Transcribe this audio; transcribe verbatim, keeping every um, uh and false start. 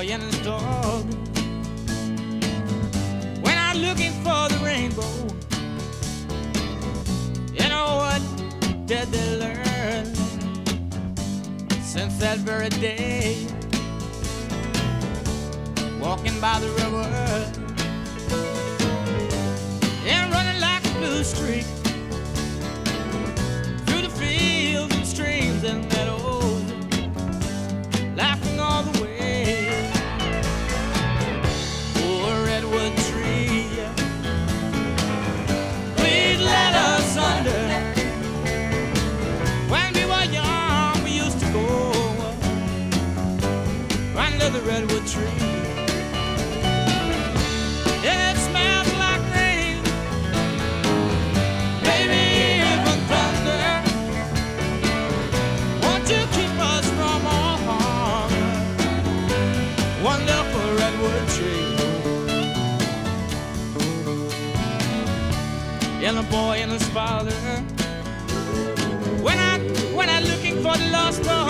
boy and his dog. When I'm looking for the rainbow, you know what did they learn? Since that very day, walking by the river and running like a blue streak through the fields and streams and meadows, laughing all the way. Oh, a redwood tree, please let us under. When we were young, we used to go under the redwood tree. It smells like rain, maybe even thunder. Won't you keep us from all harm? Wonderful redwood tree. And the boy and his father, when I when I'm looking for the lost dog.